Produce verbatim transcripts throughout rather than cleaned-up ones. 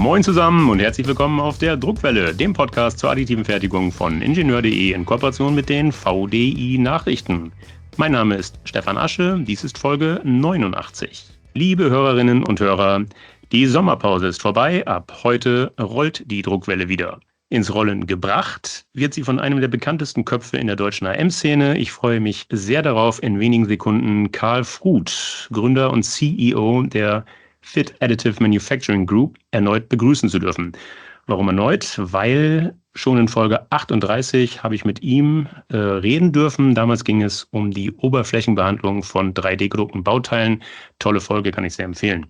Moin zusammen und herzlich willkommen auf der Druckwelle, dem Podcast zur additiven Fertigung von Ingenieur punkt de in Kooperation mit den V D I Nachrichten. Mein Name ist Stefan Asche, dies ist Folge neunundachtzig. Liebe Hörerinnen und Hörer, die Sommerpause ist vorbei, ab heute rollt die Druckwelle wieder. Ins Rollen gebracht wird sie von einem der bekanntesten Köpfe in der deutschen A M-Szene. Ich freue mich sehr darauf, in wenigen Sekunden Karl Fruth, Gründer und C E O der Fit Additive Manufacturing Group, erneut begrüßen zu dürfen. Warum erneut? Weil schon in Folge achtunddreißig habe ich mit ihm äh, reden dürfen. Damals ging es um die Oberflächenbehandlung von drei D-gedruckten Bauteilen. Tolle Folge, kann ich sehr empfehlen.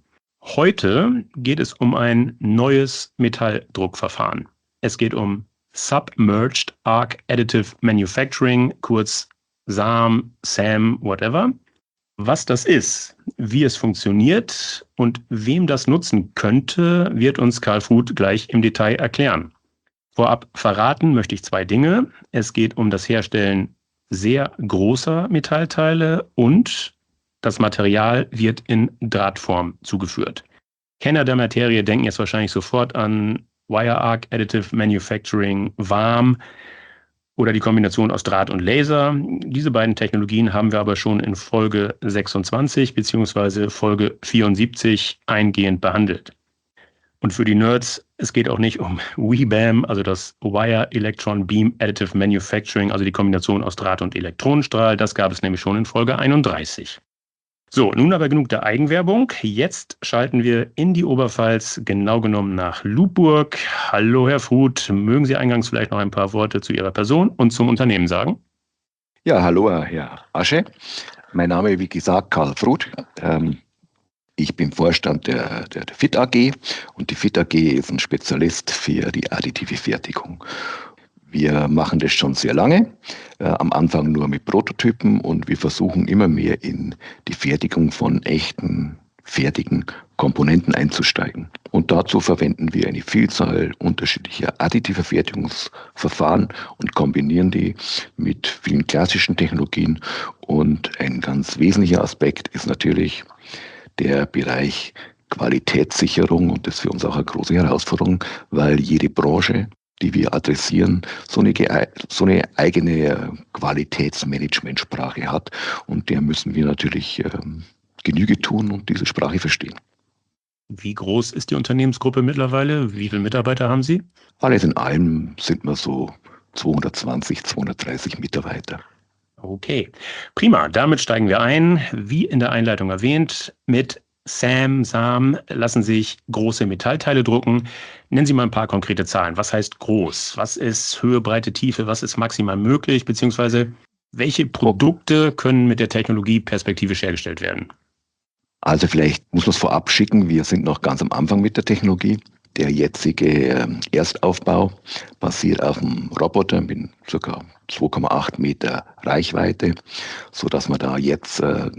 Heute geht es um ein neues Metalldruckverfahren. Es geht um Submerged Arc Additive Manufacturing, kurz S A M, S A M, whatever. Was das ist, wie es funktioniert und wem das nutzen könnte, wird uns Karl Fruth gleich im Detail erklären. Vorab verraten möchte ich zwei Dinge. Es geht um das Herstellen sehr großer Metallteile und das Material wird in Drahtform zugeführt. Kenner der Materie denken jetzt wahrscheinlich sofort an Wire Arc Additive Manufacturing, W A M, oder die Kombination aus Draht und Laser. Diese beiden Technologien haben wir aber schon in Folge sechsundzwanzig bzw. Folge vierundsiebzig eingehend behandelt. Und für die Nerds, es geht auch nicht um W B A M, also das Wire Electron Beam Additive Manufacturing, also die Kombination aus Draht und Elektronenstrahl. Das gab es nämlich schon in Folge einunddreißig. So, nun aber genug der Eigenwerbung. Jetzt schalten wir in die Oberpfalz, genau genommen nach Lubburg. Hallo, Herr Fruth. Mögen Sie eingangs vielleicht noch ein paar Worte zu Ihrer Person und zum Unternehmen sagen? Ja, hallo, Herr Asche. Mein Name, wie gesagt, Karl Fruth. Ähm, ich bin Vorstand der, der, der Fit A G und die Fit A G ist ein Spezialist für die additive Fertigung. Wir machen das schon sehr lange, äh, am Anfang nur mit Prototypen und wir versuchen immer mehr in die Fertigung von echten, fertigen Komponenten einzusteigen. Und dazu verwenden wir eine Vielzahl unterschiedlicher additiver Fertigungsverfahren und kombinieren die mit vielen klassischen Technologien. Und ein ganz wesentlicher Aspekt ist natürlich der Bereich Qualitätssicherung und das ist für uns auch eine große Herausforderung, weil jede Branche, die wir adressieren, so eine, so eine eigene Qualitätsmanagementsprache hat und der müssen wir natürlich ähm, Genüge tun und diese Sprache verstehen. Wie groß ist die Unternehmensgruppe mittlerweile? Wie viele Mitarbeiter haben Sie? Alles in allem sind wir so zweihundertzwanzig, zweihundertdreißig Mitarbeiter. Okay, prima. Damit steigen wir ein. Wie in der Einleitung erwähnt, mit S A M, S A M lassen sich große Metallteile drucken. Nennen Sie mal ein paar konkrete Zahlen. Was heißt groß? Was ist Höhe, Breite, Tiefe? Was ist maximal möglich? Beziehungsweise welche Produkte können mit der Technologie perspektivisch hergestellt werden? Also vielleicht muss man es vorab schicken. Wir sind noch ganz am Anfang mit der Technologie. Der jetzige Erstaufbau basiert auf einem Roboter mit ca. zwei Komma acht Meter Reichweite, sodass wir da jetzt äh,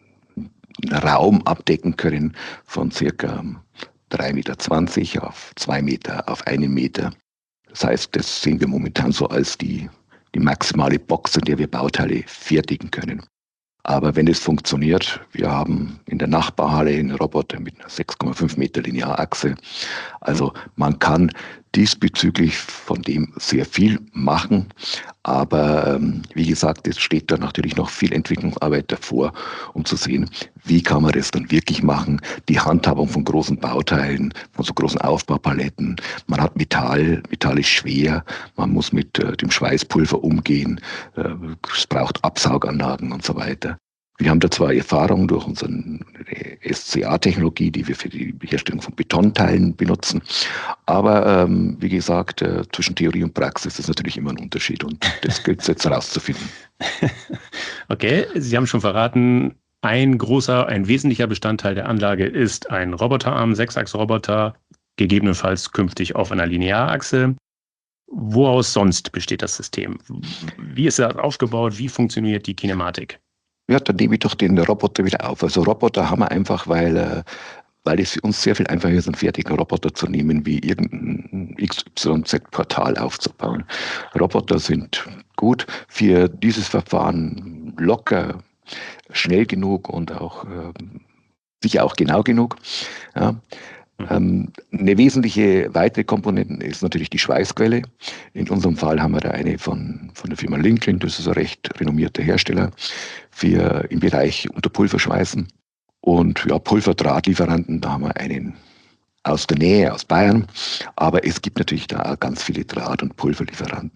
Raum abdecken können von circa drei Meter zwanzig auf zwei Meter auf einen Meter. Das heißt, das sehen wir momentan so als die, die maximale Box, in der wir Bauteile fertigen können. Aber wenn es funktioniert, wir haben in der Nachbarhalle einen Roboter mit einer sechs Komma fünf Meter Linearachse. Also man kann diesbezüglich von dem sehr viel machen. Aber ähm, wie gesagt, es steht da natürlich noch viel Entwicklungsarbeit davor, um zu sehen, wie kann man das dann wirklich machen. Die Handhabung von großen Bauteilen, von so großen Aufbaupaletten. Man hat Metall, Metall ist schwer, man muss mit äh, dem Schweißpulver umgehen, äh, es braucht Absauganlagen und so weiter. Wir haben da zwar Erfahrung durch unsere S C A-Technologie, die wir für die Herstellung von Betonteilen benutzen, aber ähm, wie gesagt, äh, zwischen Theorie und Praxis ist natürlich immer ein Unterschied und das gilt es jetzt herauszufinden. Okay, Sie haben schon verraten, ein großer, ein wesentlicher Bestandteil der Anlage ist ein Roboterarm, Sechsachs-Roboter, gegebenenfalls künftig auf einer Linearachse. Woraus sonst besteht das System? Wie ist das aufgebaut? Wie funktioniert die Kinematik? Ja, dann nehme ich doch den Roboter wieder auf. Also Roboter haben wir einfach, weil, äh, weil es für uns sehr viel einfacher ist, einen fertigen Roboter zu nehmen, wie irgendein X Y Z-Portal aufzubauen. Roboter sind gut für dieses Verfahren, locker, schnell genug und auch äh, sicher auch genau genug. Ja. Ähm, eine wesentliche weitere Komponente ist natürlich die Schweißquelle. In unserem Fall haben wir da eine von, von der Firma Lincoln, das ist ein recht renommierter Hersteller für im Bereich Unterpulverschweißen. Und ja, Pulverdrahtlieferanten, da haben wir einen aus der Nähe, aus Bayern. Aber es gibt natürlich da auch ganz viele Draht- und Pulverlieferanten.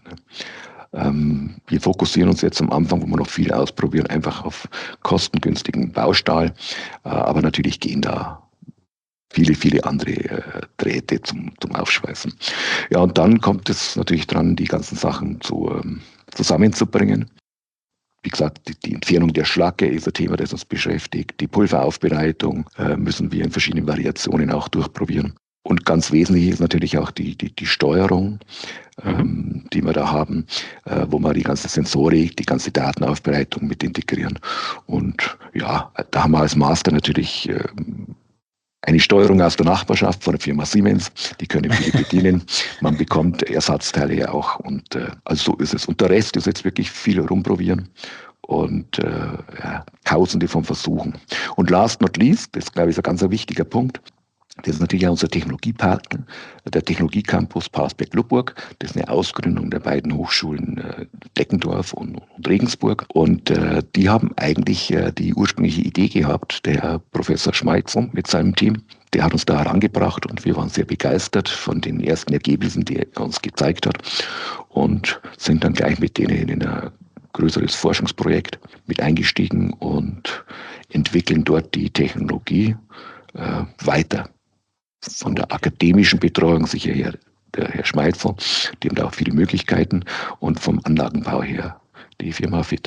Ähm, wir fokussieren uns jetzt am Anfang, wo wir noch viel ausprobieren, einfach auf kostengünstigen Baustahl. Äh, aber natürlich gehen da viele, viele andere äh, Drähte zum, zum Aufschweißen. Ja, und dann kommt es natürlich dran, die ganzen Sachen zu, ähm, zusammenzubringen. Wie gesagt, die, die Entfernung der Schlacke ist ein Thema, das uns beschäftigt. Die Pulveraufbereitung äh, müssen wir in verschiedenen Variationen auch durchprobieren. Und ganz wesentlich ist natürlich auch die, die, die Steuerung, ähm, mhm. die wir da haben, äh, wo wir die ganze Sensorik, die ganze Datenaufbereitung mit integrieren. Und ja, da haben wir als Master natürlich äh, eine Steuerung aus der Nachbarschaft von der Firma Siemens, die können viele bedienen. Man bekommt Ersatzteile ja auch. Und äh, also so ist es. Und der Rest ist jetzt wirklich viel rumprobieren und äh, ja, tausende von Versuchen. Und last not least, das glaube ich ist ein ganz wichtiger Punkt, das ist natürlich auch unser Technologiepartner, der Technologiecampus Parsberg-Lubburg. Das ist eine Ausgründung der beiden Hochschulen äh, Deckendorf und, und Regensburg. Und äh, die haben eigentlich äh, die ursprüngliche Idee gehabt, der Herr Professor Schmeitzel mit seinem Team. Der hat uns da herangebracht und wir waren sehr begeistert von den ersten Ergebnissen, die er uns gezeigt hat. Und sind dann gleich mit denen in ein größeres Forschungsprojekt mit eingestiegen und entwickeln dort die Technologie äh, weiter. Von der akademischen Betreuung sicher her der Herr Schmeitzel, die haben da auch viele Möglichkeiten, und vom Anlagenbau her die Firma Fit.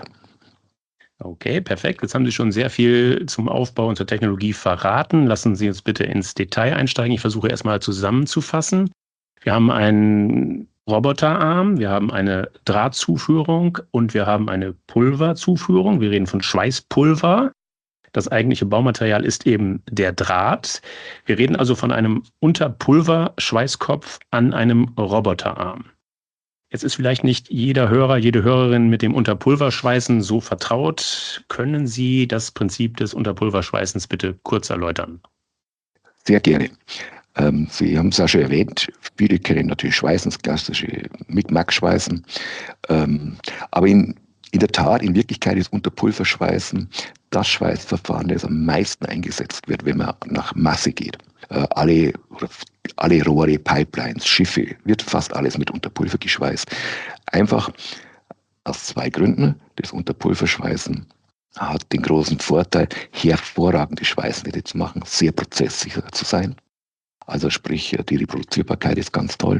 Okay, perfekt. Jetzt haben Sie schon sehr viel zum Aufbau und zur Technologie verraten. Lassen Sie uns bitte ins Detail einsteigen. Ich versuche erstmal zusammenzufassen. Wir haben einen Roboterarm, wir haben eine Drahtzuführung und wir haben eine Pulverzuführung. Wir reden von Schweißpulver. Das eigentliche Baumaterial ist eben der Draht. Wir reden also von einem Unterpulverschweißkopf an einem Roboterarm. Jetzt ist vielleicht nicht jeder Hörer, jede Hörerin mit dem Unterpulverschweißen so vertraut. Können Sie das Prinzip des Unterpulverschweißens bitte kurz erläutern? Sehr gerne. Ähm, Sie haben es ja schon erwähnt, viele kennen natürlich Schweißen, das klassische Mic-Mac-Schweißen. Ähm, aber in, in der Tat, in Wirklichkeit ist Unterpulverschweißen das Schweißverfahren, das am meisten eingesetzt wird, wenn man nach Masse geht. Äh, alle, oder alle Rohre, Pipelines, Schiffe, wird fast alles mit Unterpulver geschweißt. Einfach aus zwei Gründen. Das Unterpulverschweißen hat den großen Vorteil, hervorragende Schweißnähte zu machen, sehr prozesssicher zu sein. Also sprich, die Reproduzierbarkeit ist ganz toll.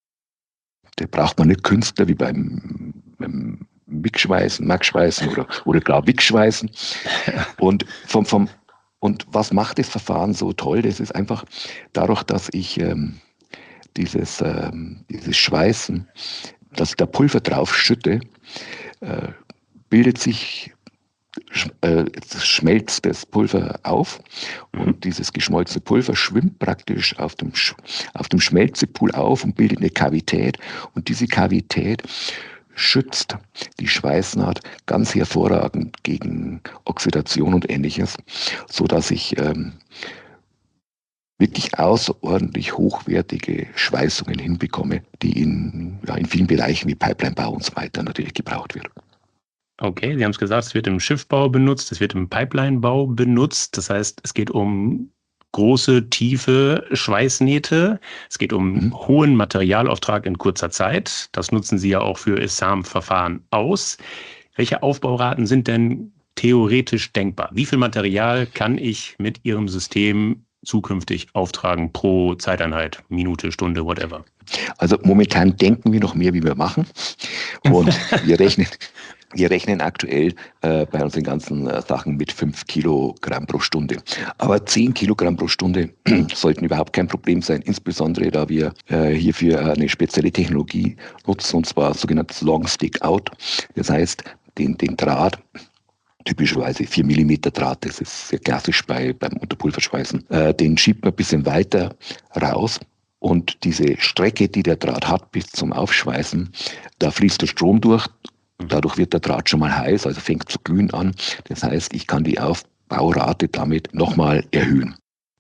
Da braucht man nicht Künstler wie beim, beim Mic-Schweißen, Mac-Schweißen oder, oder klar Wick-Schweißen. Und, vom, vom, und was macht das Verfahren so toll? Das ist einfach dadurch, dass ich ähm, dieses, ähm, dieses Schweißen, dass ich da Pulver drauf schütte, äh, bildet sich äh, schmelzt das Pulver auf und mhm. dieses geschmolzene Pulver schwimmt praktisch auf dem, auf dem Schmelzepool auf und bildet eine Kavität, und diese Kavität schützt die Schweißnaht ganz hervorragend gegen Oxidation und Ähnliches, sodass ich ähm, wirklich außerordentlich hochwertige Schweißungen hinbekomme, die in, ja, in vielen Bereichen wie Pipelinebau und so weiter natürlich gebraucht wird. Okay, Sie haben es gesagt, es wird im Schiffbau benutzt, es wird im Pipelinebau benutzt. Das heißt, es geht um große, tiefe Schweißnähte. Es geht um mhm. hohen Materialauftrag in kurzer Zeit. Das nutzen Sie ja auch für I S A M-Verfahren aus. Welche Aufbauraten sind denn theoretisch denkbar? Wie viel Material kann ich mit Ihrem System zukünftig auftragen pro Zeiteinheit, Minute, Stunde, whatever? Also momentan denken wir noch mehr, wie wir machen. Und wir rechnen... Wir rechnen aktuell äh, bei unseren ganzen äh, Sachen mit fünf Kilogramm pro Stunde. Aber zehn Kilogramm pro Stunde sollten überhaupt kein Problem sein, insbesondere da wir äh, hierfür eine spezielle Technologie nutzen, und zwar sogenanntes Long Stick Out. Das heißt, den, den Draht, typischerweise vier Millimeter Draht, das ist sehr klassisch bei, beim Unterpulverschweißen, äh, den schiebt man ein bisschen weiter raus. Und diese Strecke, die der Draht hat bis zum Aufschweißen, da fließt der Strom durch. Dadurch wird der Draht schon mal heiß, also fängt zu glühen an. Das heißt, ich kann die Aufbaurate damit nochmal erhöhen.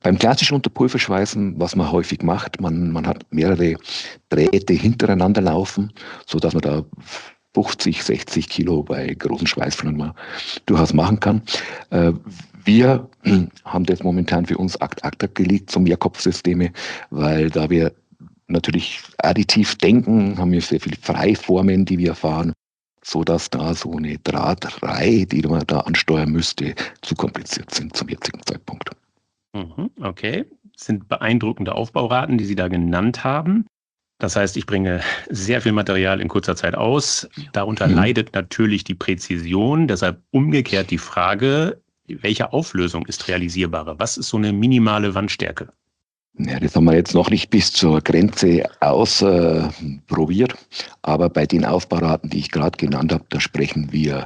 Beim klassischen Unterpulverschweißen, was man häufig macht, man, man hat mehrere Drähte hintereinander laufen, sodass man da fünfzig, sechzig Kilo bei großen Schweißflaschen mal durchaus machen kann. Äh, wir haben das momentan für uns ad acta gelegt, so Mehrkopfsysteme, weil da wir natürlich additiv denken, haben wir sehr viele Freiformen, die wir fahren, sodass da so eine Drahtreihe, die man da ansteuern müsste, zu kompliziert sind zum jetzigen Zeitpunkt. Mhm, okay, das sind beeindruckende Aufbauraten, die Sie da genannt haben. Das heißt, ich bringe sehr viel Material in kurzer Zeit aus. Darunter mhm. leidet natürlich die Präzision. Deshalb umgekehrt die Frage, welche Auflösung ist realisierbarer? Was ist so eine minimale Wandstärke? Ja, das haben wir jetzt noch nicht bis zur Grenze ausprobiert. Äh, Aber bei den Aufbauraten, die ich gerade genannt habe, da sprechen wir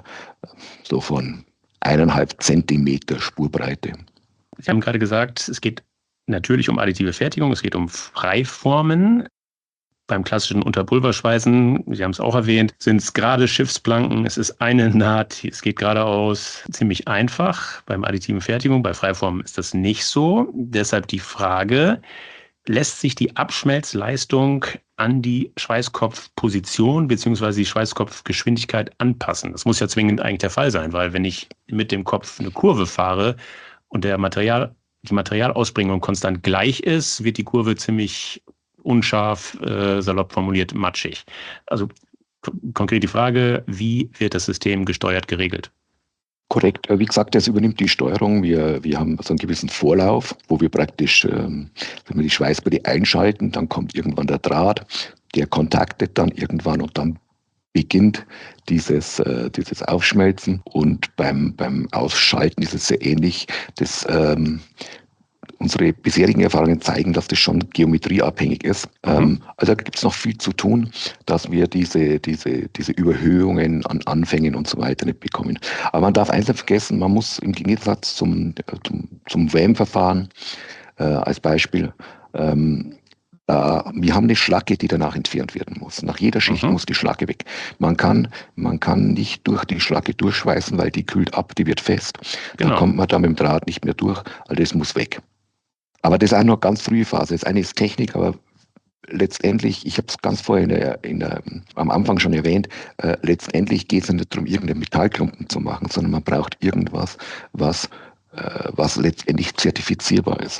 so von eineinhalb Zentimeter Spurbreite. Sie haben gerade gesagt, es geht natürlich um additive Fertigung, es geht um Freiformen. Beim klassischen Unterpulverschweißen, Sie haben es auch erwähnt, sind es gerade Schiffsplanken, es ist eine Naht, es geht geradeaus, ziemlich einfach. Beim additiven Fertigung, bei Freiformen ist das nicht so. Deshalb die Frage, lässt sich die Abschmelzleistung an die Schweißkopfposition bzw. die Schweißkopfgeschwindigkeit anpassen? Das muss ja zwingend eigentlich der Fall sein, weil wenn ich mit dem Kopf eine Kurve fahre und der Material, die Materialausbringung konstant gleich ist, wird die Kurve ziemlich unscharf, äh, salopp formuliert, matschig. Also k- konkret die Frage, wie wird das System gesteuert, geregelt? Korrekt. Wie gesagt, das übernimmt die Steuerung. Wir, wir haben so einen gewissen Vorlauf, wo wir praktisch ähm, wenn wir die Schweißbälle einschalten, dann kommt irgendwann der Draht, der kontaktet dann irgendwann und dann beginnt dieses, äh, dieses Aufschmelzen. Und beim, beim Ausschalten ist es sehr ähnlich. Das ähm, Unsere bisherigen Erfahrungen zeigen, dass das schon geometrieabhängig ist. Mhm. Ähm, also da gibt es noch viel zu tun, dass wir diese, diese, diese Überhöhungen an Anfängen und so weiter nicht bekommen. Aber man darf eins nicht vergessen, man muss im Gegensatz zum, zum, zum W A M-Verfahren äh, als Beispiel, ähm, da, wir haben eine Schlacke, die danach entfernt werden muss. Nach jeder Schicht mhm. muss die Schlacke weg. Man kann, man kann nicht durch die Schlacke durchschweißen, weil die kühlt ab, die wird fest. Genau. Da kommt man da mit dem Draht nicht mehr durch, also das muss weg. Aber das ist auch noch ganz frühe Phase. Das eine ist Technik, aber letztendlich, ich habe es ganz vorher in der, in der, am Anfang schon erwähnt, äh, letztendlich geht es nicht darum, irgendeinen Metallklumpen zu machen, sondern man braucht irgendwas, was, äh, was letztendlich zertifizierbar ist.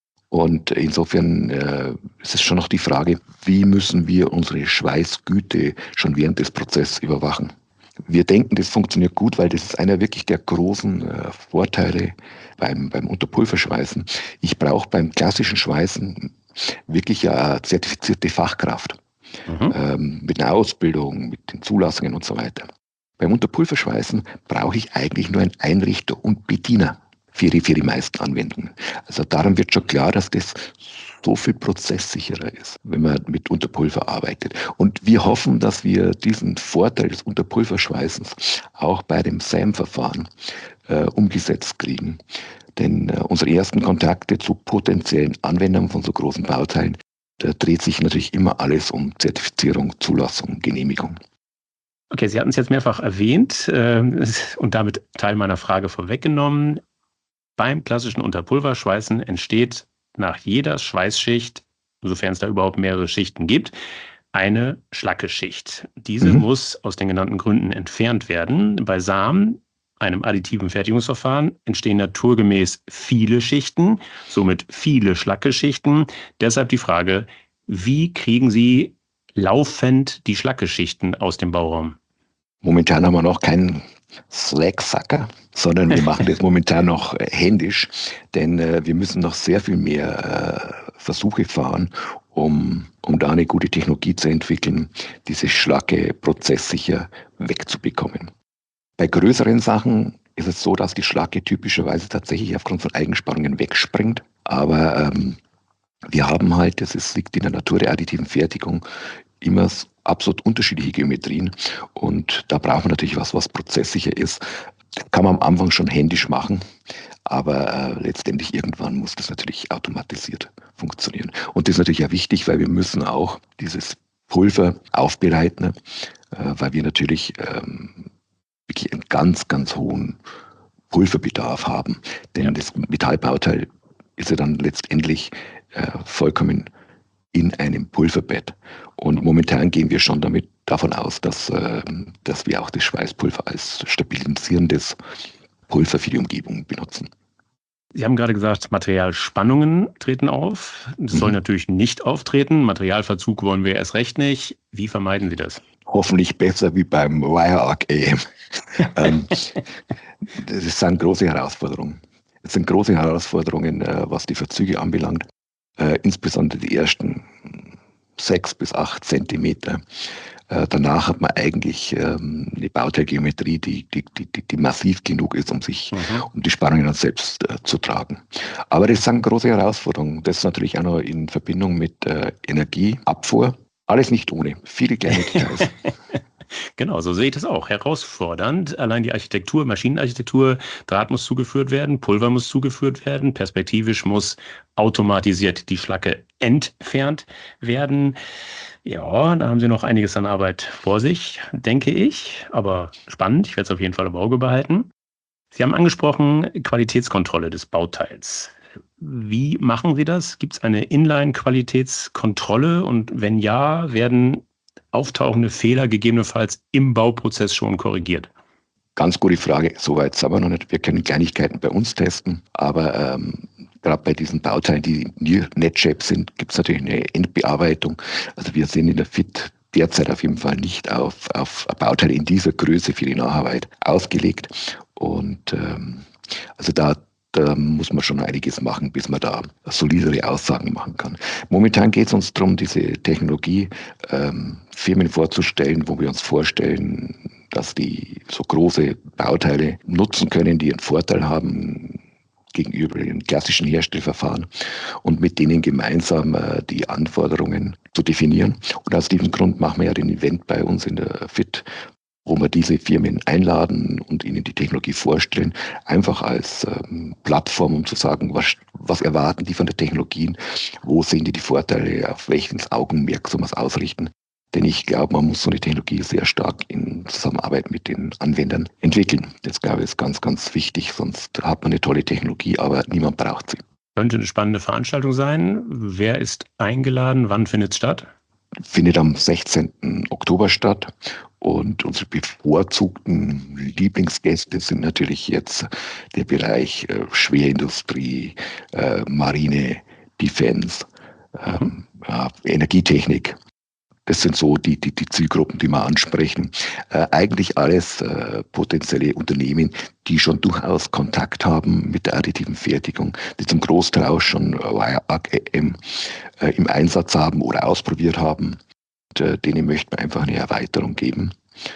Und insofern äh, ist es schon noch die Frage, wie müssen wir unsere Schweißgüte schon während des Prozesses überwachen? Wir denken, das funktioniert gut, weil das ist einer wirklich der großen äh, Vorteile beim, beim Unterpulverschweißen. Ich brauche beim klassischen Schweißen wirklich eine zertifizierte Fachkraft mhm. ähm, mit einer Ausbildung, mit den Zulassungen und so weiter. Beim Unterpulverschweißen brauche ich eigentlich nur einen Einrichter und Bediener für die, für die meisten Anwendungen. Also daran wird schon klar, dass das so viel prozesssicherer ist, wenn man mit Unterpulver arbeitet. Und wir hoffen, dass wir diesen Vorteil des Unterpulverschweißens auch bei dem S A M-Verfahren äh, umgesetzt kriegen. Denn äh, unsere ersten Kontakte zu potenziellen Anwendern von so großen Bauteilen, da dreht sich natürlich immer alles um Zertifizierung, Zulassung, Genehmigung. Okay, Sie hatten es jetzt mehrfach erwähnt äh, und damit Teil meiner Frage vorweggenommen. Beim klassischen Unterpulverschweißen entsteht nach jeder Schweißschicht, sofern es da überhaupt mehrere Schichten gibt, eine Schlackeschicht. Diese mhm. muss aus den genannten Gründen entfernt werden. Bei S A M, einem additiven Fertigungsverfahren, entstehen naturgemäß viele Schichten, somit viele Schlackeschichten. Deshalb die Frage, wie kriegen Sie laufend die Schlackeschichten aus dem Bauraum? Momentan haben wir noch keinen Slacksacker, sondern wir machen das momentan noch äh, händisch, denn äh, wir müssen noch sehr viel mehr äh, Versuche fahren, um, um da eine gute Technologie zu entwickeln, diese Schlacke prozesssicher wegzubekommen. Bei größeren Sachen ist es so, dass die Schlacke typischerweise tatsächlich aufgrund von Eigenspannungen wegspringt, aber ähm, wir haben halt, das ist, liegt in der Natur der additiven Fertigung, immer absolut unterschiedliche Geometrien und da braucht man natürlich was, was prozesssicher ist. Das kann man am Anfang schon händisch machen, aber äh, letztendlich irgendwann muss das natürlich automatisiert funktionieren. Und das ist natürlich auch wichtig, weil wir müssen auch dieses Pulver aufbereiten, äh, weil wir natürlich ähm, wirklich einen ganz, ganz hohen Pulverbedarf haben. Denn ja. das Metallbauteil ist er dann letztendlich äh, vollkommen in einem Pulverbett. Und momentan gehen wir schon damit davon aus, dass, äh, dass wir auch das Schweißpulver als stabilisierendes Pulver für die Umgebung benutzen. Sie haben gerade gesagt, Materialspannungen treten auf. Das mhm. soll natürlich nicht auftreten. Materialverzug wollen wir erst recht nicht. Wie vermeiden Sie das? Hoffentlich besser wie beim WireArc A M. ähm, das sind große Herausforderungen. Es sind große Herausforderungen, äh, was die Verzüge anbelangt. Äh, insbesondere die ersten sechs bis acht Zentimeter. Äh, danach hat man eigentlich ähm, eine Bauteilgeometrie, die, die, die, die massiv genug ist, um sich, mhm. um die Spannungen dann selbst äh, zu tragen. Aber das sind große Herausforderungen. Das natürlich auch noch in Verbindung mit äh, Energieabfuhr. Alles nicht ohne. Viele kleine Details. Genau, so sehe ich das auch. Herausfordernd. Allein die Architektur, Maschinenarchitektur, Draht muss zugeführt werden, Pulver muss zugeführt werden, perspektivisch muss automatisiert die Schlacke entfernt werden. Ja, da haben Sie noch einiges an Arbeit vor sich, denke ich. Aber spannend, ich werde es auf jeden Fall im Auge behalten. Sie haben angesprochen, Qualitätskontrolle des Bauteils. Wie machen Sie das? Gibt es eine Inline-Qualitätskontrolle? Und wenn ja, werden auftauchende Fehler gegebenenfalls im Bauprozess schon korrigiert? Ganz gute Frage. Soweit sind wir noch nicht. Wir können Kleinigkeiten bei uns testen, aber ähm, gerade bei diesen Bauteilen, die Near-Net-Shape sind, gibt es natürlich eine Endbearbeitung. Also wir sind in der F I T derzeit auf jeden Fall nicht auf, auf Bauteile in dieser Größe für die Nacharbeit ausgelegt. Und ähm, also da Da muss man schon einiges machen, bis man da solidere Aussagen machen kann. Momentan geht es uns darum, diese Technologie ähm, Firmen vorzustellen, wo wir uns vorstellen, dass die so große Bauteile nutzen können, die einen Vorteil haben gegenüber den klassischen Herstellverfahren und mit denen gemeinsam äh, die Anforderungen zu definieren. Und aus diesem Grund machen wir ja den Event bei uns in der F I T, wo wir diese Firmen einladen und ihnen die Technologie vorstellen, einfach als ähm, Plattform, um zu sagen, was, was erwarten die von der Technologie, wo sehen die die Vorteile, auf welches Augenmerk soll man es ausrichten. Denn ich glaube, man muss so eine Technologie sehr stark in Zusammenarbeit mit den Anwendern entwickeln. Das, glaube ich, ist ganz, ganz wichtig, sonst hat man eine tolle Technologie, aber niemand braucht sie. Könnte eine spannende Veranstaltung sein. Wer ist eingeladen? Wann findet es statt? Findet am sechzehnten Oktober statt. Und unsere bevorzugten Lieblingsgäste sind natürlich jetzt der Bereich äh, Schwerindustrie, äh, Marine, Defense, ähm, ja, Energietechnik. Das sind so die, die, die Zielgruppen, die wir ansprechen. Äh, eigentlich alles äh, potenzielle Unternehmen, die schon durchaus Kontakt haben mit der additiven Fertigung, die zum Großteil auch schon WireArc A M äh, im Einsatz haben oder ausprobiert haben. Und, äh, denen möchten wir einfach eine Erweiterung geben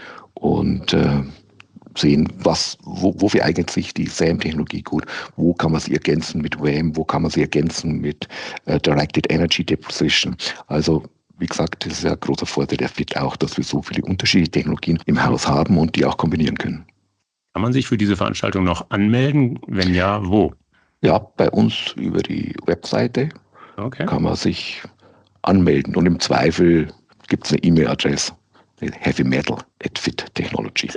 und äh, sehen, was, wo, wofür eignet sich die S A M-Technologie gut, wo kann man sie ergänzen mit W A M, wo kann man sie ergänzen mit äh, Directed Energy Deposition. Also wie gesagt, das ist ja ein großer Vorteil der F I T auch, dass wir so viele unterschiedliche Technologien im Haus haben und die auch kombinieren können. Kann man sich für diese Veranstaltung noch anmelden? Wenn ja, wo? Ja, bei uns über die Webseite okay. kann man sich anmelden und im Zweifel gibt es eine E-Mail-Adresse, heavy metal at fit technology.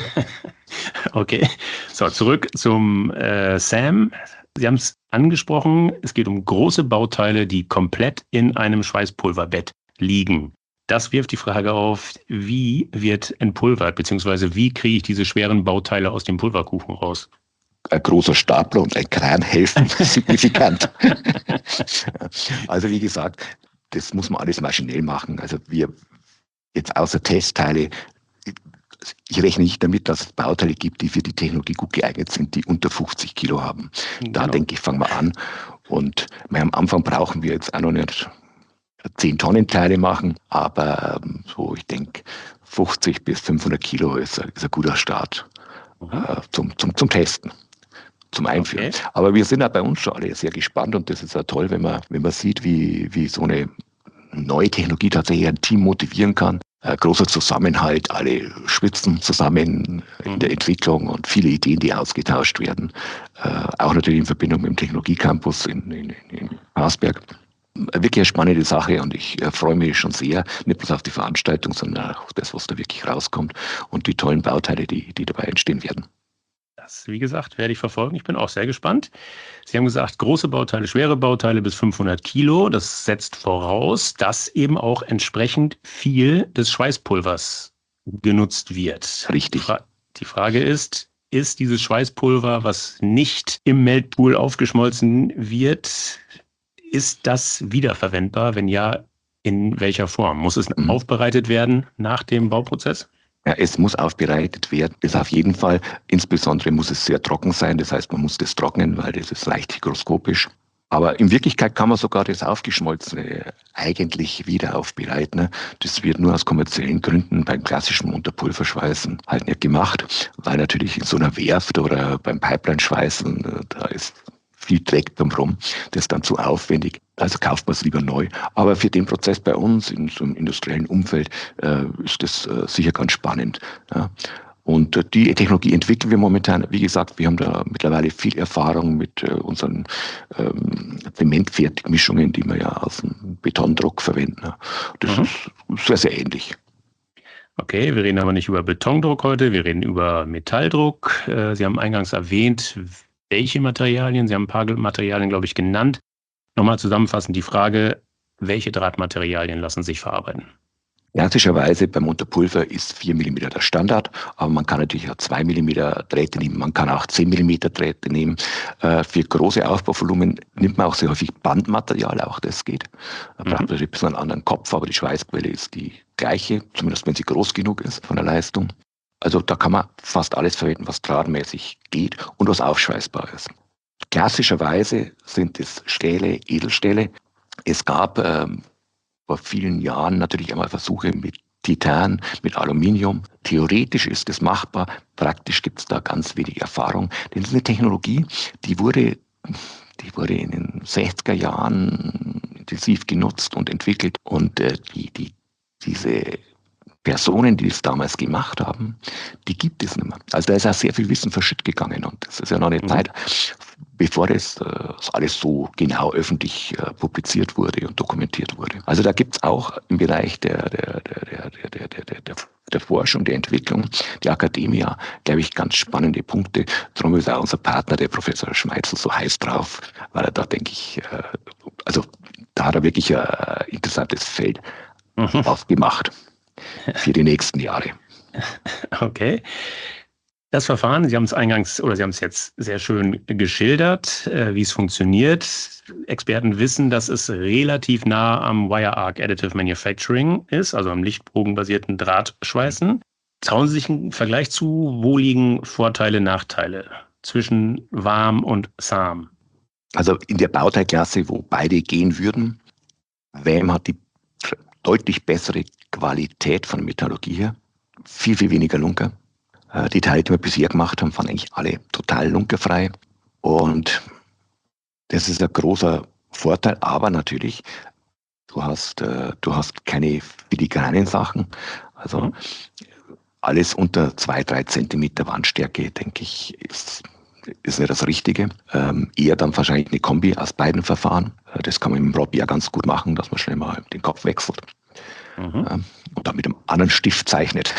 Okay, so zurück zum äh, S A M. Sie haben es angesprochen, es geht um große Bauteile, die komplett in einem Schweißpulverbett liegen. Das wirft die Frage auf, wie wird entpulvert, beziehungsweise wie kriege ich diese schweren Bauteile aus dem Pulverkuchen raus? Ein großer Stapler und ein Kran helfen signifikant. Also wie gesagt, das muss man alles maschinell machen. Also wir jetzt außer Testteile, ich rechne nicht damit, dass es Bauteile gibt, die für die Technologie gut geeignet sind, die unter fünfzig Kilo haben. Da genau. denke ich, fangen wir an. Und am Anfang brauchen wir jetzt auch noch nicht zehn Tonnen Teile machen, aber so, ich denke, fünfzig bis fünfhundert Kilo ist, ist ein guter Start mhm. äh, zum, zum, zum Testen. Zum Einführen. Okay. Aber wir sind auch bei uns schon alle sehr gespannt und das ist ja toll, wenn man, wenn man sieht, wie, wie so eine neue Technologie tatsächlich ein Team motivieren kann. Äh, großer Zusammenhalt, alle schwitzen zusammen in der Entwicklung und viele Ideen, die ausgetauscht werden. Äh, auch natürlich in Verbindung mit dem Technologiecampus in, in, in Marsberg. Wirklich eine spannende Sache und ich äh, freue mich schon sehr, nicht bloß auf die Veranstaltung, sondern auch das, was da wirklich rauskommt und die tollen Bauteile, die, die dabei entstehen werden. Das, wie gesagt, werde ich verfolgen. Ich bin auch sehr gespannt. Sie haben gesagt, große Bauteile, schwere Bauteile bis fünfhundert Kilo. Das setzt voraus, dass eben auch entsprechend viel des Schweißpulvers genutzt wird. Richtig. Fra- Die Frage ist, ist dieses Schweißpulver, was nicht im Meltpool aufgeschmolzen wird, ist das wiederverwendbar? Wenn ja, in welcher Form? Muss es Mhm. aufbereitet werden nach dem Bauprozess? Ja, es muss aufbereitet werden, das auf jeden Fall. Insbesondere muss es sehr trocken sein, das heißt, man muss das trocknen, weil das ist leicht hygroskopisch. Aber in Wirklichkeit kann man sogar das Aufgeschmolzene eigentlich wieder aufbereiten. Das wird nur aus kommerziellen Gründen beim klassischen Unterpulverschweißen halt nicht gemacht, weil natürlich in so einer Werft oder beim Pipeline-Schweißen, da ist viel Dreck drumherum, das ist dann zu aufwendig. Also kauft man es lieber neu. Aber für den Prozess bei uns in so einem industriellen Umfeld äh, ist das äh, sicher ganz spannend. Ja. Und äh, die Technologie entwickeln wir momentan. Wie gesagt, wir haben da mittlerweile viel Erfahrung mit äh, unseren ähm, Zementfertigmischungen, die wir ja aus dem Betondruck verwenden. Ja. Das Mhm. ist sehr, sehr ähnlich. Okay, wir reden aber nicht über Betondruck heute, wir reden über Metalldruck. Sie haben eingangs erwähnt, welche Materialien, Sie haben ein paar Materialien, glaube ich, genannt. Nochmal zusammenfassend die Frage, welche Drahtmaterialien lassen sich verarbeiten? Klassischerweise beim Unterpulver ist vier Millimeter der Standard, aber man kann natürlich auch zwei Millimeter Drähte nehmen, man kann auch zehn Millimeter Drähte nehmen. Für große Aufbauvolumen nimmt man auch sehr häufig Bandmaterial, auch das geht. Da braucht man ein bisschen einen anderen Kopf, aber die Schweißquelle ist die gleiche, zumindest wenn sie groß genug ist von der Leistung. Also da kann man fast alles verwenden, was drahtmäßig geht und was aufschweißbar ist. Klassischerweise sind es Stähle, Edelstähle. Es gab ähm, vor vielen Jahren natürlich einmal Versuche mit Titan, mit Aluminium. Theoretisch ist es machbar, praktisch gibt es da ganz wenig Erfahrung. Denn das ist eine Technologie, die wurde, die wurde in den sechziger Jahren intensiv genutzt und entwickelt. Und äh, die, die, diese Personen, die es damals gemacht haben, die gibt es nicht mehr. Also da ist auch sehr viel Wissen verschütt gegangen und das ist ja noch eine mhm. Zeit, bevor das, das alles so genau öffentlich äh, publiziert wurde und dokumentiert wurde. Also da gibt es auch im Bereich der, der, der, der, der, der, der, der, der Forschung, der Entwicklung, der Akademie, glaube ich, ganz spannende Punkte. Darum ist auch unser Partner, der Professor Schmeitzel, so heiß drauf, weil er da, denke ich, äh, also da hat er wirklich ein interessantes Feld mhm. aufgemacht. Für die nächsten Jahre. Okay. Das Verfahren, Sie haben es eingangs oder Sie haben es jetzt sehr schön geschildert, äh, wie es funktioniert. Experten wissen, dass es relativ nah am Wire Arc Additive Manufacturing ist, also am lichtbogenbasierten Drahtschweißen. Trauen Sie sich einen Vergleich zu, wo liegen Vorteile, Nachteile zwischen warm und Sam? Also in der Bauteilklasse, wo beide gehen würden, W A M hat die deutlich bessere Qualität von der Metallurgie her, viel, viel weniger Lunker. Die Teile, die wir bisher gemacht haben, waren eigentlich alle total lunkerfrei. Und das ist ein großer Vorteil, aber natürlich, du hast, du hast keine filigranen Sachen. Also mhm. alles unter zwei, drei Zentimeter Wandstärke, denke ich, ist, ist nicht das Richtige. Ähm, eher dann wahrscheinlich eine Kombi aus beiden Verfahren. Das kann man im Rob ja ganz gut machen, dass man schnell mal den Kopf wechselt. Mhm. Ähm, und dann mit einem anderen Stift zeichnet.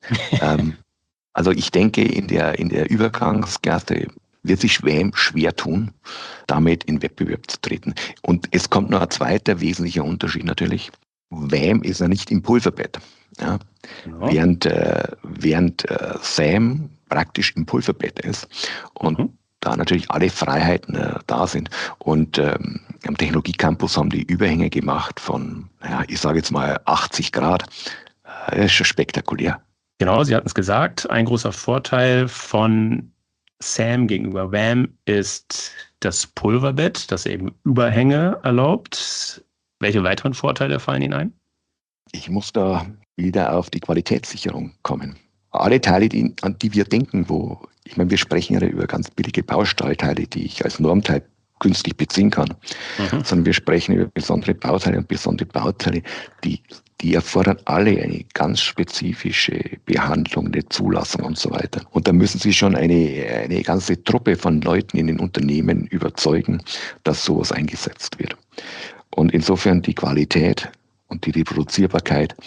ähm, also ich denke, in der, in der Übergangsklasse wird sich W A M schwer tun, damit in Wettbewerb zu treten. Und es kommt noch ein zweiter wesentlicher Unterschied natürlich. W A M ist ja nicht im Pulverbett. Ja? Genau. Während, äh, während äh, SAM praktisch im Pulverbett ist. Und mhm. da natürlich alle Freiheiten äh, da sind. Und ähm, am Technologiecampus haben die Überhänge gemacht von, naja, ich sage jetzt mal achtzig Grad. Das ist schon spektakulär. Genau, Sie hatten es gesagt. Ein großer Vorteil von SAM gegenüber W A M ist das Pulverbett, das eben Überhänge erlaubt. Welche weiteren Vorteile fallen Ihnen ein? Ich muss da wieder auf die Qualitätssicherung kommen. Alle Teile, die, an die wir denken, wo, ich meine, wir sprechen ja über ganz billige Baustahlteile, die ich als Normteil günstig beziehen kann, mhm. sondern wir sprechen über besondere Bauteile und besondere Bauteile, die, die erfordern alle eine ganz spezifische Behandlung, eine Zulassung und so weiter. Und da müssen Sie schon eine, eine ganze Truppe von Leuten in den Unternehmen überzeugen, dass sowas eingesetzt wird. Und insofern die Qualität und die Reproduzierbarkeit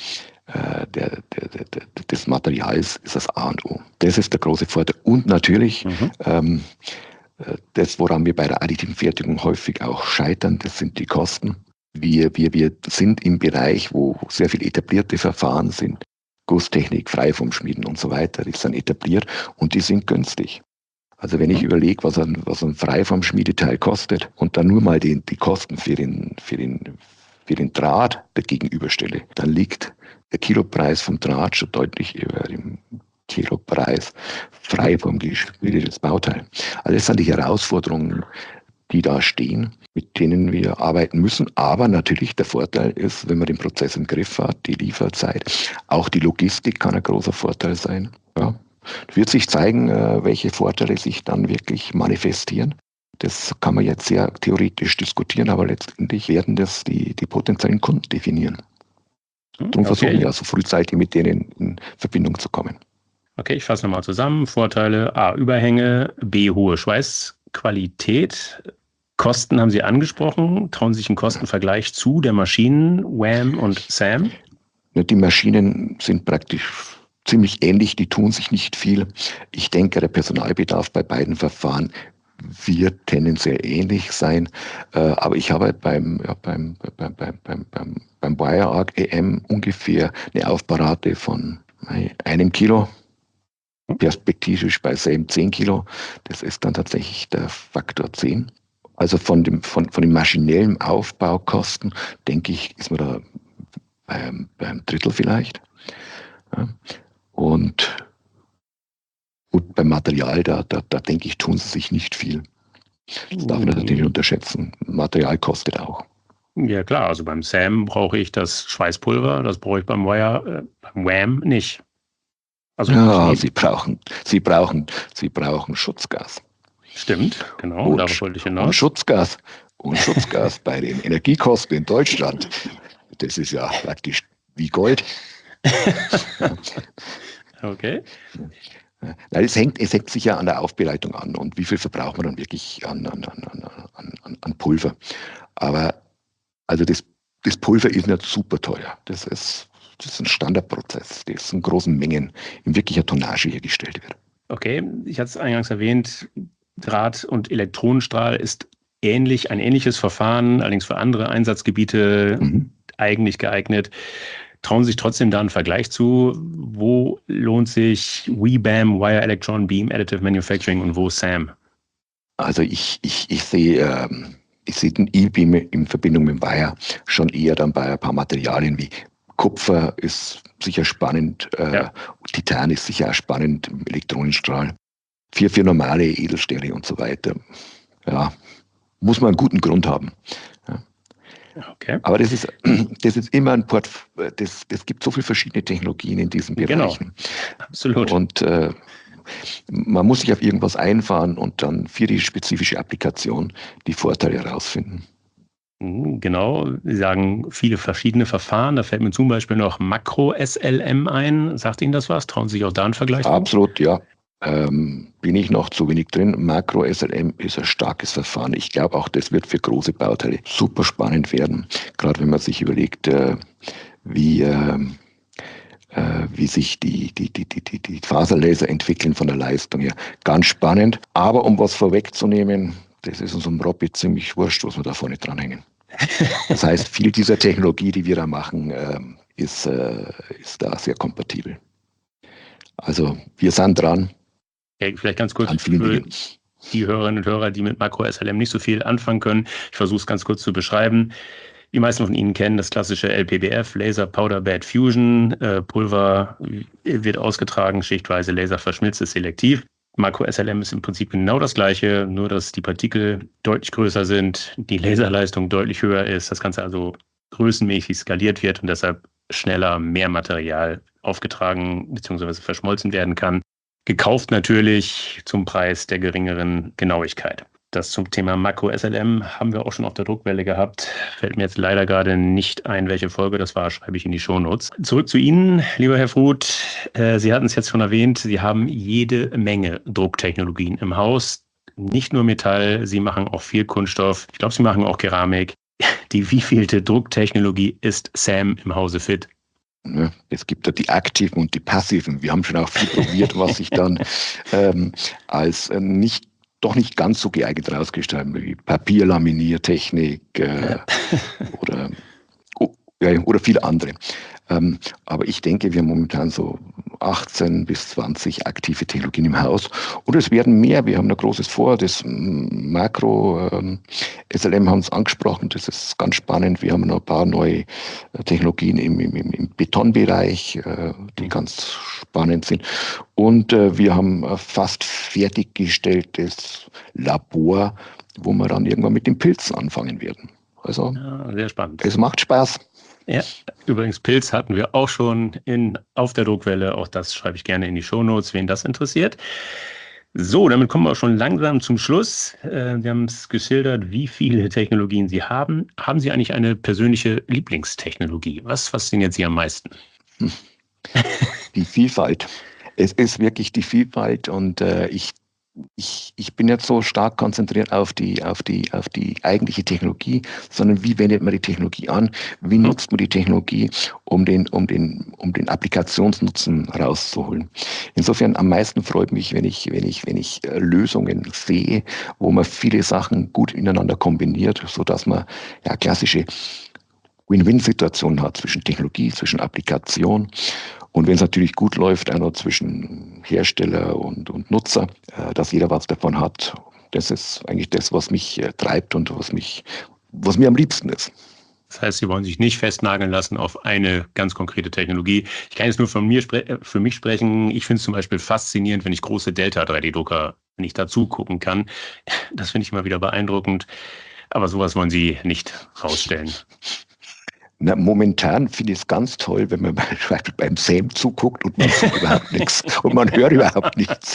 äh, der, der, der, des Materials ist das A und O. Das ist der große Vorteil. Und natürlich, mhm. ähm, das, woran wir bei der additiven Fertigung häufig auch scheitern, das sind die Kosten. Wir, wir, wir sind im Bereich, wo sehr viele etablierte Verfahren sind. Gusstechnik, Freiformschmieden und so weiter, die sind etabliert und die sind günstig. Also wenn ich überlege, was ein, was ein Freiformschmiedeteil kostet und dann nur mal die, die Kosten für den, für, den, für den Draht dagegenüberstelle, dann liegt der Kilopreis vom Draht schon deutlich über dem Kilopreis freiformgeschmiedetes Bauteil. Also das sind die Herausforderungen, die da stehen, mit denen wir arbeiten müssen. Aber natürlich der Vorteil ist, wenn man den Prozess im Griff hat, die Lieferzeit, auch die Logistik kann ein großer Vorteil sein. Ja. Es wird sich zeigen, welche Vorteile sich dann wirklich manifestieren. Das kann man jetzt sehr theoretisch diskutieren, aber letztendlich werden das die, die potenziellen Kunden definieren. Darum okay. versuchen wir also frühzeitig mit denen in Verbindung zu kommen. Okay, ich fasse nochmal zusammen. Vorteile: A, Überhänge, B, hohe Schweißqualität. Kosten haben Sie angesprochen. Trauen Sie sich einen Kostenvergleich zu der Maschinen W A M und SAM? Die Maschinen sind praktisch ziemlich ähnlich, die tun sich nicht viel. Ich denke, der Personalbedarf bei beiden Verfahren wird tendenziell ähnlich sein. Aber ich habe beim, ja, beim, beim, beim, beim, beim, beim WireArc E M ungefähr eine Aufbaurate von einem Kilo. Perspektivisch bei SAM zehn Kilo. Das ist dann tatsächlich der Faktor zehn. Also von dem, von, von den maschinellen Aufbaukosten, denke ich, ist man da beim, beim Drittel vielleicht. Ja. Und gut, beim Material, da, da, da denke ich, tun sie sich nicht viel. Das darf man natürlich nicht unterschätzen. Material kostet auch. Ja klar, also beim SAM brauche ich das Schweißpulver, das brauche ich beim Wire, äh, beim W A M nicht. Also ja, Sie brauchen, Sie brauchen, Sie brauchen Schutzgas. Stimmt, genau, und, darauf wollte ich hinaus. Und Schutzgas, und Schutzgas bei den Energiekosten in Deutschland, das ist ja praktisch wie Gold. Okay. Nein, es hängt, es hängt sicher an der Aufbereitung an und wie viel verbraucht man dann wirklich an, an, an, an, an Pulver. Aber also das, das Pulver ist nicht super teuer. Das ist, das ist ein Standardprozess, das in großen Mengen in wirklicher Tonnage hergestellt wird. Okay, ich hatte es eingangs erwähnt, Draht- und Elektronenstrahl ist ähnlich, ein ähnliches Verfahren, allerdings für andere Einsatzgebiete mhm. eigentlich geeignet. Trauen Sie sich trotzdem da einen Vergleich zu? Wo lohnt sich W B A M, Wire Electron Beam Additive Manufacturing und wo SAM? Also ich, ich, ich sehe ähm, ich sehe den E-Beam in Verbindung mit dem Wire schon eher dann bei ein paar Materialien wie Kupfer ist sicher spannend, äh, ja. Titan ist sicher auch spannend im Elektronenstrahl. Vier für normale Edelstähle und so weiter. Ja, muss man einen guten Grund haben. Ja. Okay. Aber das ist, das ist immer ein Port, das, das gibt so viele verschiedene Technologien in diesen Bereichen. Genau, absolut. Und äh, man muss sich auf irgendwas einfahren und dann für die spezifische Applikation die Vorteile herausfinden. Genau, Sie sagen viele verschiedene Verfahren. Da fällt mir zum Beispiel noch Makro-S L M ein. Sagt Ihnen das was? Trauen Sie sich auch da einen Vergleich? Absolut, zu? Ja. Ähm, bin ich noch zu wenig drin. Makro-S L M ist ein starkes Verfahren. Ich glaube auch, das wird für große Bauteile super spannend werden. Gerade wenn man sich überlegt, äh, wie, äh, äh, wie sich die, die, die, die, die, die Faserlaser entwickeln von der Leistung her. Ganz spannend. Aber um was vorwegzunehmen, das ist unserem Robby ziemlich wurscht, was wir da vorne dranhängen. Das heißt, viel dieser Technologie, die wir da machen, äh, ist, äh, ist da sehr kompatibel. Also wir sind dran. Okay, vielleicht ganz kurz für die Hörerinnen und Hörer, die mit Makro-S L M nicht so viel anfangen können. Ich versuche es ganz kurz zu beschreiben. Die meisten von Ihnen kennen das klassische L P B F, Laser Powder Bed Fusion. Äh, Pulver wird ausgetragen, schichtweise Laser verschmilzt es selektiv. Makro-S L M ist im Prinzip genau das Gleiche, nur dass die Partikel deutlich größer sind, die Laserleistung deutlich höher ist, das Ganze also größenmäßig skaliert wird und deshalb schneller mehr Material aufgetragen bzw. verschmolzen werden kann. Gekauft natürlich zum Preis der geringeren Genauigkeit. Das zum Thema Makro-S L M haben wir auch schon auf der Druckwelle gehabt. Fällt mir jetzt leider gerade nicht ein, welche Folge das war, schreibe ich in die Shownotes. Zurück zu Ihnen, lieber Herr Fruth. Sie hatten es jetzt schon erwähnt, Sie haben jede Menge Drucktechnologien im Haus. Nicht nur Metall, Sie machen auch viel Kunststoff. Ich glaube, Sie machen auch Keramik. Die wievielte Drucktechnologie ist SAM im Hause F I T? Ne? Es gibt ja die aktiven und die passiven. Wir haben schon auch viel probiert, was sich dann ähm, als äh, nicht, doch nicht ganz so geeignet rausgestellt hat, wie Papierlaminiertechnik äh, Ja. oder, oh, ja, oder viele andere. Ähm, aber ich denke, wir haben momentan so achtzehn bis zwanzig aktive Technologien im Haus. Und es werden mehr. Wir haben ein großes Vor. Das mm, Makro ähm, S L M haben es angesprochen. Das ist ganz spannend. Wir haben noch ein paar neue äh, Technologien im, im, im Betonbereich, äh, die Mhm. ganz spannend sind. Und äh, wir haben ein fast fertiggestelltes Labor, wo wir dann irgendwann mit den Pilzen anfangen werden. Also Ja, sehr spannend. es macht Spaß. Ja, übrigens Pilz hatten wir auch schon in, auf der Druckwelle. Auch das schreibe ich gerne in die Shownotes, wen das interessiert. So, damit kommen wir auch schon langsam zum Schluss. Äh, wir haben es geschildert, wie viele Technologien Sie haben. Haben Sie eigentlich eine persönliche Lieblingstechnologie? Was fasziniert Sie am meisten? Hm. Die Vielfalt. Es ist wirklich die Vielfalt und äh, ich, ich, ich bin nicht so stark konzentriert auf die, auf die, auf die eigentliche Technologie, sondern wie wendet man die Technologie an? Wie Mhm. nutzt man die Technologie, um den, um den, um den Applikationsnutzen rauszuholen? Insofern am meisten freut mich, wenn ich, wenn ich, wenn ich äh, Lösungen sehe, wo man viele Sachen gut ineinander kombiniert, sodass man ja klassische Win-Win-Situationen hat zwischen Technologie, zwischen Applikation. Und wenn es natürlich gut läuft, auch noch zwischen Hersteller und, und Nutzer, äh, dass jeder was davon hat. Das ist eigentlich das, was mich äh, treibt und was mich, was mir am liebsten ist. Das heißt, Sie wollen sich nicht festnageln lassen auf eine ganz konkrete Technologie. Ich kann jetzt nur von mir spre- äh, für mich sprechen. Ich finde es zum Beispiel faszinierend, wenn ich große Delta drei D-Drucker, wenn ich dazu gucken kann. Das finde ich immer wieder beeindruckend. Aber sowas wollen Sie nicht rausstellen. Na, momentan finde ich es ganz toll, wenn man zum Beispiel beim Sam zuguckt und man sieht überhaupt nichts und man hört überhaupt nichts.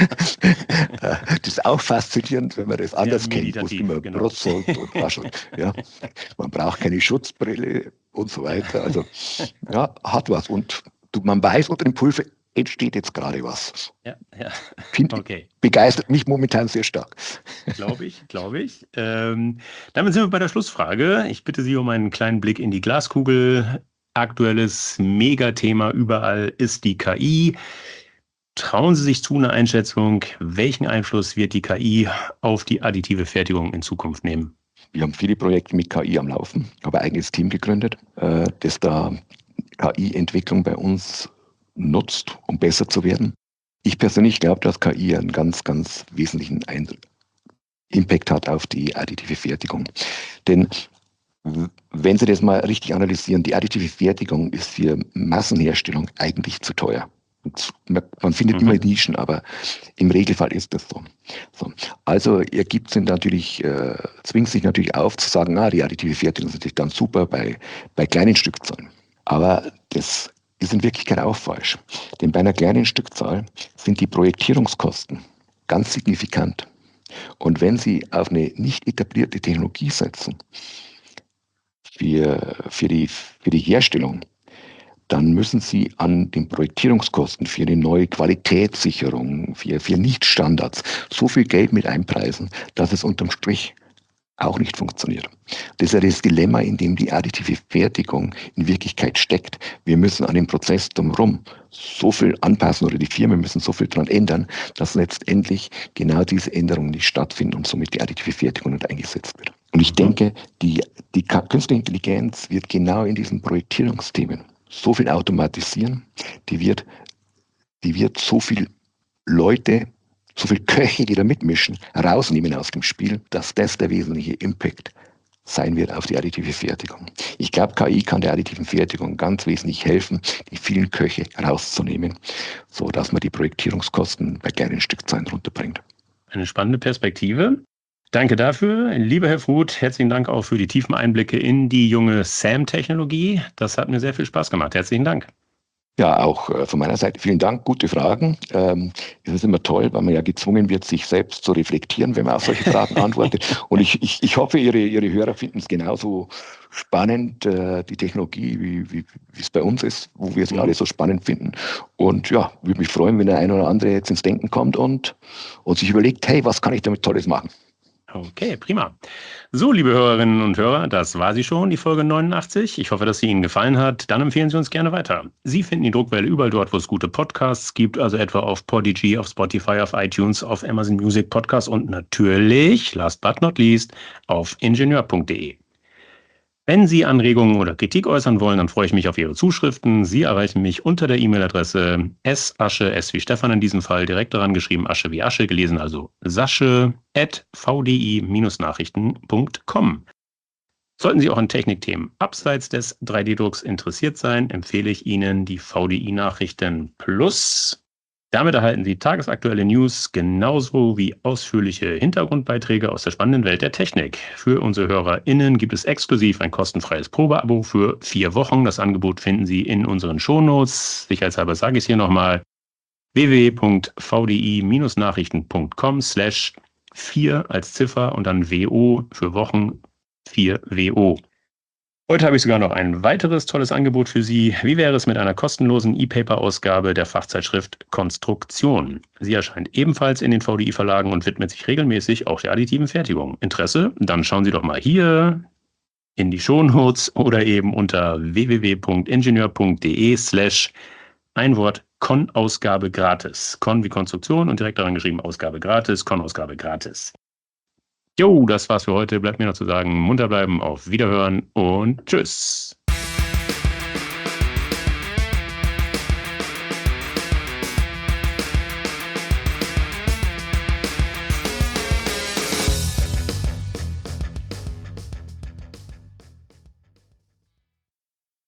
Das ist auch faszinierend, wenn man das Sehr anders kennt, wo es meditativ, immer genau. brutzelt und raschelt. Ja. Man braucht keine Schutzbrille und so weiter. Also ja, hat was. Und du, man weiß, unter dem Pulver entsteht jetzt gerade was. Ja, ja. Find, Okay. begeistert mich momentan sehr stark. Glaube ich, glaube ich. Ähm, damit sind wir bei der Schlussfrage. Ich bitte Sie um einen kleinen Blick in die Glaskugel. Aktuelles Megathema überall ist die K I. Trauen Sie sich zu einer Einschätzung, welchen Einfluss wird die K I auf die additive Fertigung in Zukunft nehmen? Wir haben viele Projekte mit K I am Laufen, habe ein eigenes Team gegründet, äh, das da K I-Entwicklung bei uns nutzt, um besser zu werden. Ich persönlich glaube, dass K I einen ganz, ganz wesentlichen Ein- Impact hat auf die additive Fertigung. Denn w- wenn Sie das mal richtig analysieren, die additive Fertigung ist für Massenherstellung eigentlich zu teuer. Und man man findet immer Mhm. Nischen, aber im Regelfall ist das so. So. Also ergibt sich natürlich, äh, zwingt sich natürlich auf zu sagen, ah, die additive Fertigung ist natürlich ganz super bei, bei kleinen Stückzahlen. Aber das ist in Wirklichkeit auch falsch. Denn bei einer kleinen Stückzahl sind die Projektierungskosten ganz signifikant. Und wenn Sie auf eine nicht etablierte Technologie setzen für, für, die, für die Herstellung, dann müssen Sie an den Projektierungskosten für eine neue Qualitätssicherung, für, für Nichtstandards so viel Geld mit einpreisen, dass es unterm Strich auch nicht funktioniert. Das ist ja das Dilemma, in dem die additive Fertigung in Wirklichkeit steckt. Wir müssen an dem Prozess drumherum so viel anpassen oder die Firmen müssen so viel daran ändern, dass letztendlich genau diese Änderungen nicht stattfinden und somit die additive Fertigung nicht eingesetzt wird. Und ich Mhm. denke, die, die künstliche Intelligenz wird genau in diesen Projektierungsthemen so viel automatisieren, die wird, die wird so viel Leute, so viele Köche, die da mitmischen, rausnehmen aus dem Spiel, dass das der wesentliche Impact sein wird auf die additive Fertigung. Ich glaube, K I kann der additiven Fertigung ganz wesentlich helfen, die vielen Köche rauszunehmen, so dass man die Projektierungskosten bei kleinen Stückzahlen runterbringt. Eine spannende Perspektive. Danke dafür. Lieber Herr Fruth, herzlichen Dank auch für die tiefen Einblicke in die junge SAM-Technologie. Das hat mir sehr viel Spaß gemacht. Herzlichen Dank. Ja, auch äh, von meiner Seite vielen Dank, gute Fragen. Ähm, es ist immer toll, weil man ja gezwungen wird, sich selbst zu reflektieren, wenn man auf solche Fragen antwortet. Und ich, ich, ich hoffe, Ihre, Ihre Hörer finden es genauso spannend, äh, die Technologie, wie, wie, wie es bei uns ist, wo wir sie Mhm. alle so spannend finden. Und ja, würde mich freuen, wenn der eine oder andere jetzt ins Denken kommt und, und sich überlegt, hey, was kann ich damit Tolles machen? Okay, prima. So, liebe Hörerinnen und Hörer, das war sie schon, die Folge neunundachtzig. Ich hoffe, dass sie Ihnen gefallen hat. Dann empfehlen Sie uns gerne weiter. Sie finden die Druckwelle überall dort, wo es gute Podcasts gibt, also etwa auf Podigy, auf Spotify, auf iTunes, auf Amazon Music Podcasts und natürlich, last but not least, auf ingenieur punkt de. Wenn Sie Anregungen oder Kritik äußern wollen, dann freue ich mich auf Ihre Zuschriften. Sie erreichen mich unter der E-Mail-Adresse sasche, s wie Stefan in diesem Fall, direkt daran geschrieben, Asche wie Asche, gelesen, also sasche at v d i Nachrichten punkt com. Sollten Sie auch an Technikthemen abseits des drei D Drucks interessiert sein, empfehle ich Ihnen die V D I Nachrichten Plus. Damit erhalten Sie tagesaktuelle News genauso wie ausführliche Hintergrundbeiträge aus der spannenden Welt der Technik. Für unsere HörerInnen gibt es exklusiv ein kostenfreies Probeabo für vier Wochen. Das Angebot finden Sie in unseren Shownotes. Sicherheitshalber sage ich es hier nochmal: w w w punkt v d i Nachrichten punkt com slash vier als Ziffer und dann W O für Wochen vier W O. Heute habe ich sogar noch ein weiteres tolles Angebot für Sie. Wie wäre es mit einer kostenlosen E-Paper-Ausgabe der Fachzeitschrift Konstruktion? Sie erscheint ebenfalls in den V D I-Verlagen und widmet sich regelmäßig auch der additiven Fertigung. Interesse? Dann schauen Sie doch mal hier in die Shownotes oder eben unter w w w punkt ingenieur punkt de slash ein Wort Con-Ausgabe gratis. Con wie Konstruktion und direkt daran geschrieben Ausgabe gratis, Con-Ausgabe gratis. Jo, das war's für heute. Bleibt mir noch zu sagen, munter bleiben, auf Wiederhören und tschüss.